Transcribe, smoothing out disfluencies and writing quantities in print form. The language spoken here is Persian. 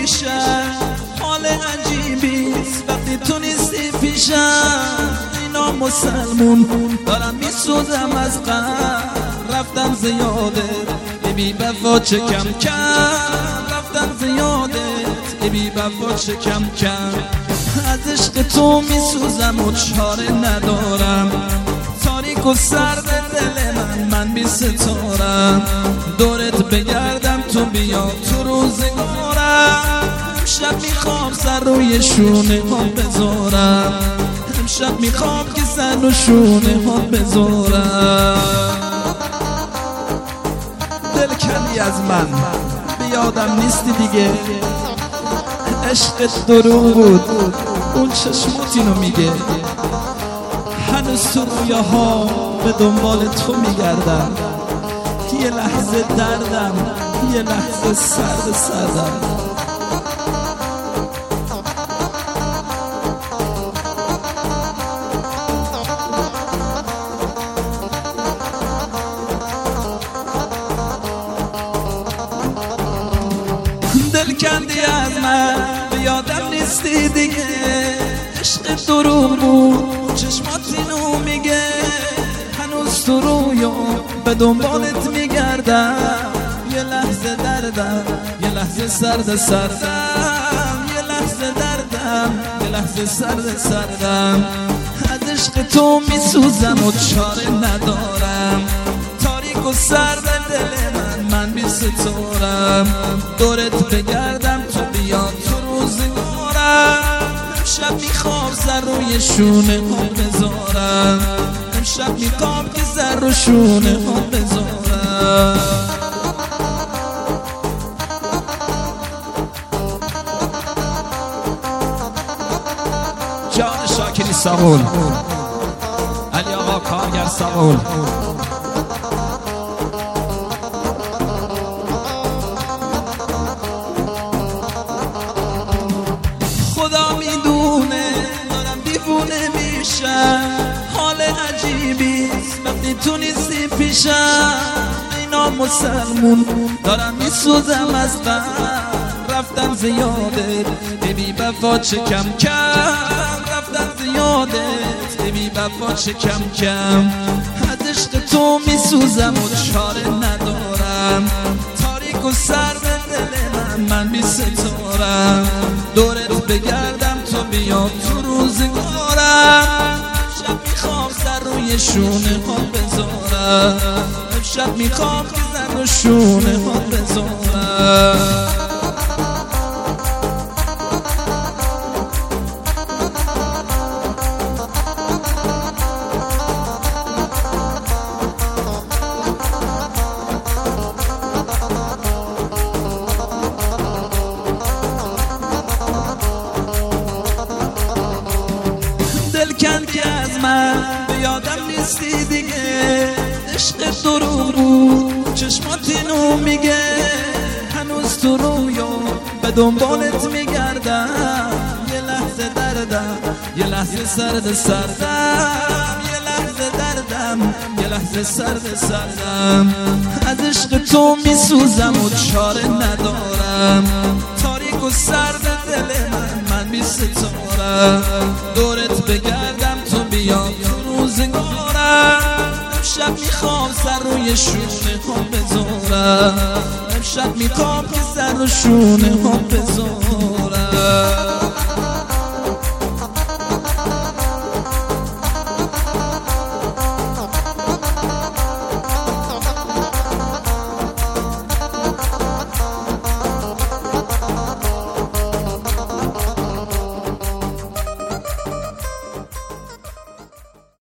میشه، حال عجیبیست وقتی تو نیستی پیشم. اینا مسلمون دارم میسوزم از غم، رفتم زیادت بی وفا چه کم کم، رفتم زیادت بی وفا چه کم کم. از عشق تو میسوزم و چاره ندارم، تاریک و سرد دل من بی ستارم. دورت بگردم تو بیا تو روزگارم، امشب میخوام سر روی شونه ها بذارم، امشب میخوام که سر رو شونه ها بذارم. دل کردی از من به یادم نیستی دیگه، عشقت دروغ بود اون چشمات اینو میگه. هنوز تو رویاها به دنبال تو میگردم، یه لحظه دردم یه لحظه سردم. دل کندی از من به یادم نیستی دیگه، عشق دروغ بود چشمات اینو میگه. هنوز تو رویا به دنبالت میگردم، یه لحظه دردم یه لحظه سردم، یه لحظه دردم یه لحظه سردم. از عشق تو میسوزم و چاره ندارم، تاریک و سرد دل من بی ستارم. دورت بگردم تو بیا تو روزگارم، امشب میخوام سر روی شونه ها بذارم، امشب میخوام که سر رو شونه ها بذارم. جان شاکری ساغول، علی آقا کارگر ساغول. خدا میدونه دارم دیوونه میشم، حال عجیبیست وقتی تو نیستی پیشم. اینا مسلمون دارم میسوزم از غم، رفتم زیادت بی وفا چه کم کم، رفتم زیادت بی وفا چه کم کم. از عشق تو میسوزم و چاره ندارم، تاریک و سرد دل من بی ستارم. دورت بگردم تو بیا تو روزگارم، امشب میخوام سر روی شونه ها بذارم، امشب میخوام که سر رو شونه ها بذارم. دل کندی از من به یادم نیستی دیگه، عشق دروغ بود چشمات اینو میگه. هنوز تو رویا به دنبالت میگردم، یه لحظه دردم یه لحظه سردم، یه لحظه دردم یه لحظه سردم. از عشق تو میسوزم و چاره ندارم، تاریک و سرد دل من بی ستارم. دورت بگردم تو بیا تو روزگارم، امشب میخوام سر روی شونه ها بذارم، امشب میخوام که سر رو شونه ها بذارم.